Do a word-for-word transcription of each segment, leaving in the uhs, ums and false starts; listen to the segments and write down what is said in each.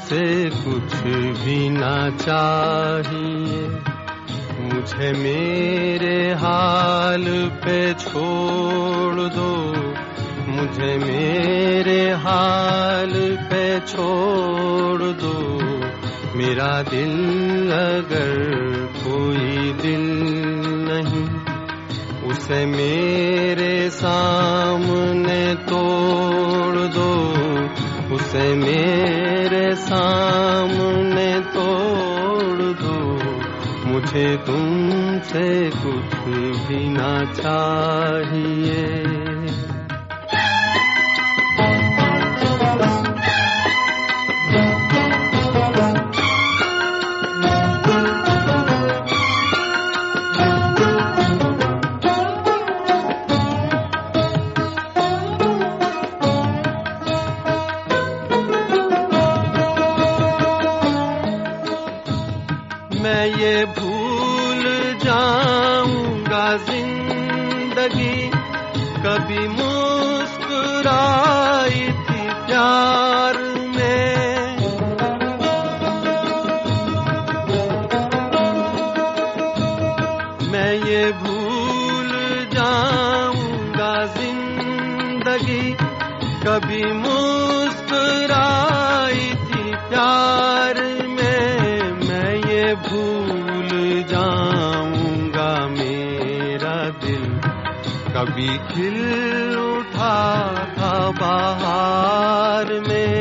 तुमसे कुछ भी ना चाहिए, मुझे मेरे हाल पे छोड़ दो, मुझे मेरे हाल पे छोड़ दो। मेरा दिल अगर कोई दिल नहीं, उसे मेरे सामने तोड़ दो, उसे मेरे सामने तोड़ दो। मुझे तुमसे कुछ भी ना चाहिए। मैं ये भूल जाऊंगा जिंदगी कभी मुस्कुराई थी प्यार में। मैं ये भूल जाऊंगा जिंदगी कभी मुस्कुराई थी प्यार में। भूल जाऊंगा मेरा दिल कभी खिल उठा था बहार में।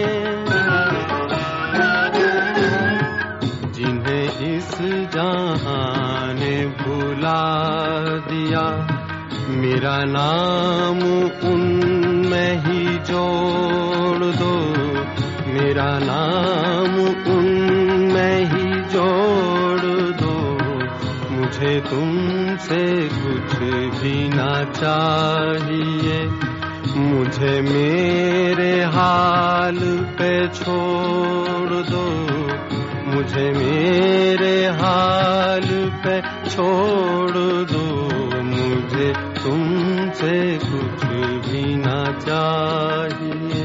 जिन्हें इस जहां ने भुला दिया, मेरा नाम उनमें ही जोड़ दो, मेरा नाम उनमें ही जोड़ दो। मुझे तुमसे कुछ भी ना चाहिए, मुझे मेरे हाल पे छोड़ दो, मुझे मेरे हाल पे छोड़ दो। मुझे तुमसे कुछ भी ना चाहिए।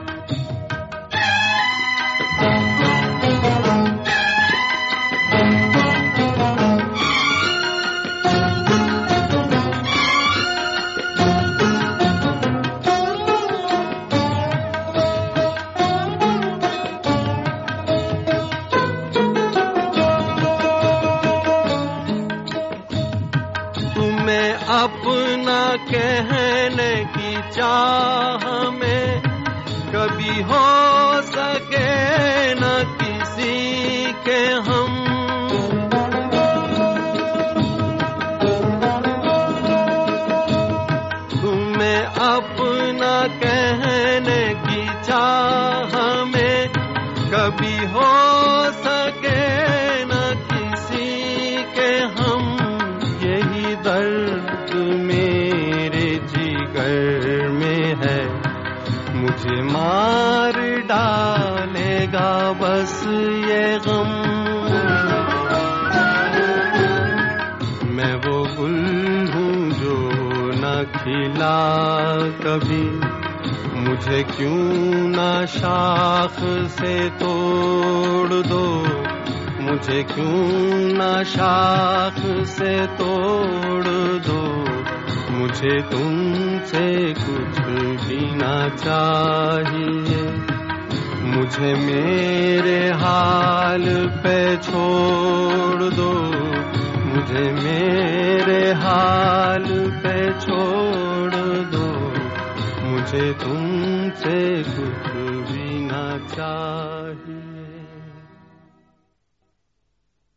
तुम्हें अपना कहने की चाह में कभी हो सके न किसी के हम। तुम्हें अपना कहने की चाह में कभी हो सके न किसी के हम। यही दर्द मेरे जिगर में है, मुझे मार डालेगा बस ये गम। मैं वो गुल हूँ जो न खिला कभी, मुझे क्यों ना शाख से तोड़ दो, मुझे क्यों ना शाख से तोड़ दो। मुझे तुमसे कुछ भी ना चाहिए, मुझे मेरे हाल पे छोड़ दो, मुझे मेरे हाल पे छोड़ दो। मुझे तुमसे कुछ भी ना चाहिए।